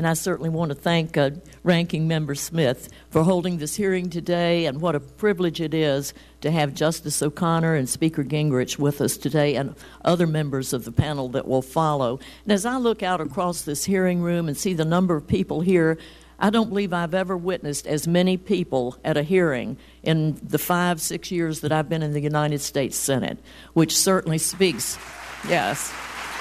and I certainly want to thank Ranking Member Smith for holding this hearing today, and what a privilege it is to have Justice O'Connor and Speaker Gingrich with us today, and other members of the panel that will follow. And as I look out across this hearing room and see the number of people here, I don't believe I've ever witnessed as many people at a hearing in the 5-6 years that I've been in the United States Senate, which certainly speaks, yes.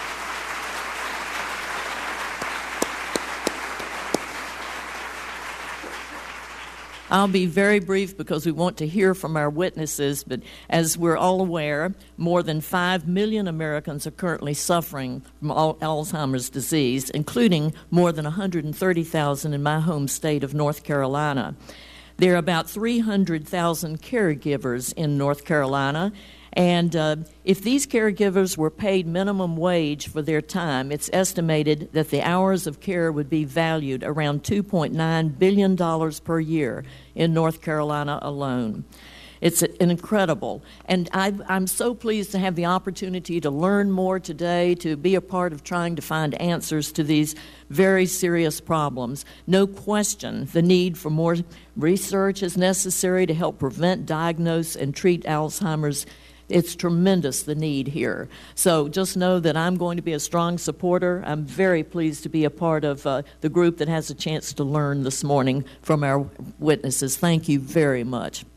I'll be very brief because we want to hear from our witnesses, but as we're all aware, more than 5 million Americans are currently suffering from Alzheimer's disease, including more than 130,000 in my home state of North Carolina. There are about 300,000 caregivers in North Carolina, and if these caregivers were paid minimum wage for their time, it's estimated that the hours of care would be valued around $2.9 billion per year in North Carolina alone. It's incredible. And I'm so pleased to have the opportunity to learn more today, to be a part of trying to find answers to these very serious problems. No question, the need for more research is necessary to help prevent, diagnose, and treat Alzheimer's. It's tremendous, the need here. So just know that I'm going to be a strong supporter. I'm very pleased to be a part of the group that has a chance to learn this morning from our witnesses. Thank you very much.